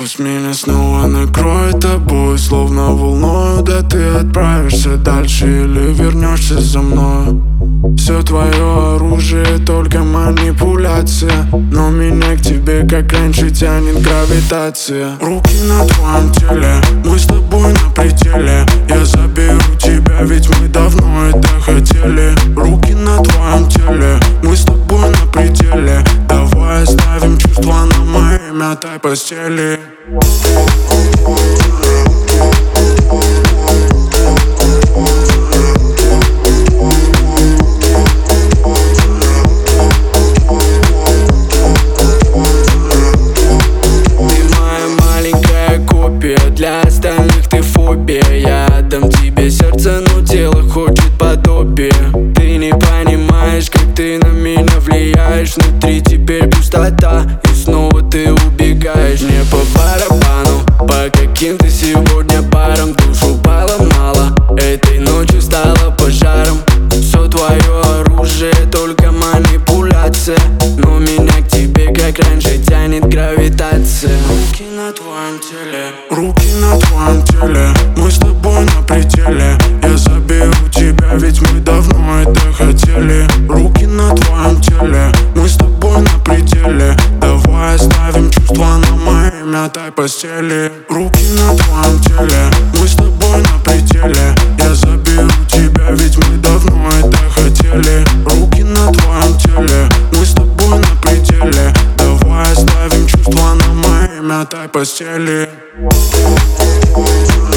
Пусть меня снова накроет тобой, словно волною. Да ты отправишься дальше или вернешься за мной. Все твое оружие, только манипуляция, но меня к тебе, как раньше, тянет гравитация. Руки на твоем теле, мы с тобой на пределе. Я заберу тебя, ведь мы давно это хотели. Руки на твоем теле, мы с тобой на пределе. Давай оставим чувства на моей мятой постели. Для остальных ты фобия. Я отдам тебе сердце, но тело хочет подобие. Ты не понимаешь, как ты на меня влияешь. Внутри теперь пустота, и снова ты убегаешь. Мне по барабану, по каким ты сегодня парам. Душу поломала, этой ночью стала пожаром. Все твое оружие, только манипуляция, но меня к тебе, как раньше, тянет гравитация. Руки на твоем теле, руки на твоем теле, мы с тобой на пределе. Я заберу тебя, ведь мы давно это хотели. Руки на твоем теле, мы с тобой на пределе. Давай оставим чувства на моей мятой постели. Руки на твоем теле, мы с тобой на пределе. Я заберу тебя, ведь мы давно это хотели. Руки на твоем теле, мы с тобой на пределе. Давай оставим чувства на моей мятой постели.